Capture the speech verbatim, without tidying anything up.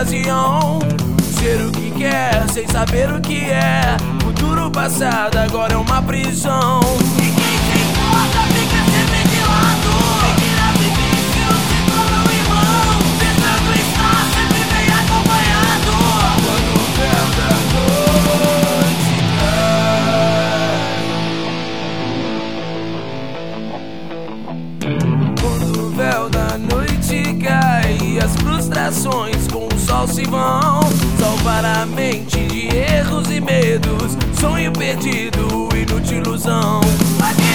ocasião. Ser o que quer, sem saber o que é. Futuro passado, agora é uma prisão. E quem se importa fica sempre de lado. Quem na difícil se torna um irmão. Tentando estar sempre bem acompanhado. Quando o véu da noite cai. Quando o véu da noite cai e as frustrações com o sol se vão. Salvar a mente de erros e medos. Sonho perdido, inútil ilusão.